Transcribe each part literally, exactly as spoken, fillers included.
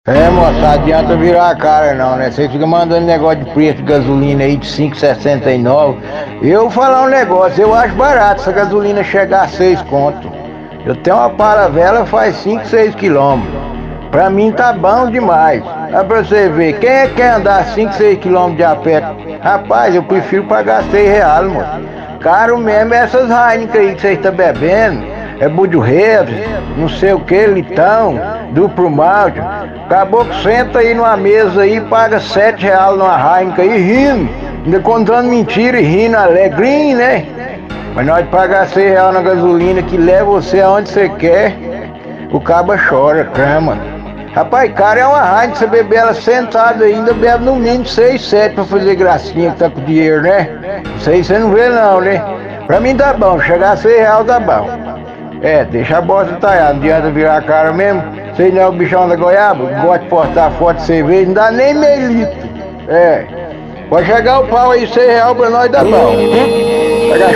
É, moça, não adianta virar a cara não, né? Vocês ficam mandando negócio de preço de gasolina aí de cinco reais e sessenta e nove centavos. Eu vou falar um negócio, eu acho barato essa gasolina chegar a seis conto. Eu tenho uma paravela faz cinco, seis quilômetros. Pra mim tá bom demais. Dá pra você ver, quem é que quer andar cinco, seis quilômetros de a pé? Rapaz, eu prefiro pagar seis reais, moço. Caro mesmo é essas Heineken aí que vocês estão bebendo. É Budweiser, não sei o que, litão, duplo malte. Acabou que senta aí numa mesa aí, paga sete reais numa Heineken aí, rindo. Ainda contando mentira e rindo alegrinho, né? Mas na hora de pagar seis reais na gasolina que leva você aonde você quer, o caba chora, crama. Rapaz, cara, é uma Heineken, você beber ela sentada ainda, bebe no mínimo seis, sete pra fazer gracinha que tá com dinheiro, né? Isso aí você não vê não, né? Pra mim tá bom, chegar a seis reais tá bom. É, deixa a bosta talhada, não adianta virar a cara mesmo. Sei não é o bichão da goiaba, gosta de postar foto de cerveja, não dá nem meio litro. É, pode chegar o pau aí, seis reais pra nós dá bom. Pega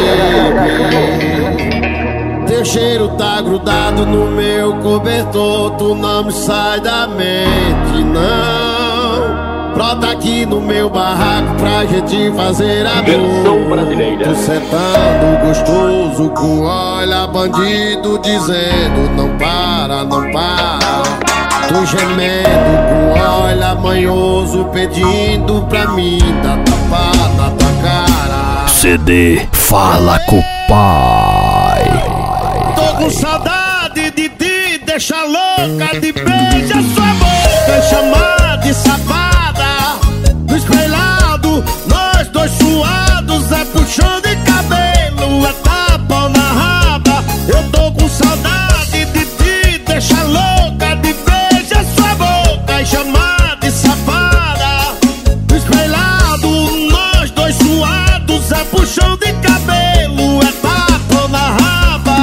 chuva. Teu cheiro tá grudado no meu cobertor, tu não me sai da mente, não. Brota aqui no meu barraco pra gente fazer amor. Tô sentando gostoso com olha bandido dizendo não para, não para. Tô gemendo com olha manhoso pedindo pra mim dar tapa na tua cara. C D Fala com o Pai. Tô com saudade de ti, deixa louca de beijar sua boca, chamar de safada. No espelhado, nós dois suados, é puxão de cabelo, é tapa na raba. Eu tô com saudade de ti, deixa louca de beijar sua boca e chamar de safada. No espelhado, nós dois suados, é puxão de cabelo, é tapa na raba.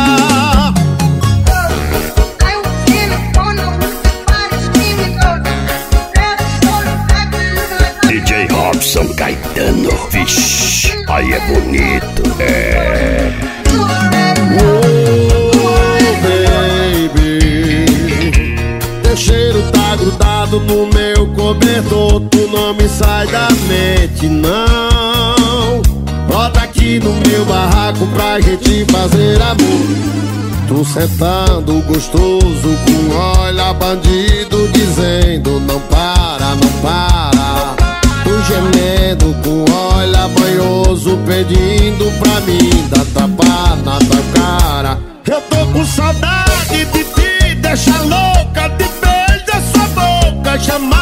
D J Robson Caetano, vixe, aí é bonito, é. Oh, baby, teu cheiro tá grudado no meu cobertor, tu não me sai da mente, não. Brota aqui no meu barraco pra gente fazer amor. Tô sentando gostoso com olha bandido dizendo não para, não para. Tô gemendo com olha banhoso pedindo pra mim dar tapa na tua cara. Eu tô com saudade de ti, deixa louca de beijar sua boca, chamar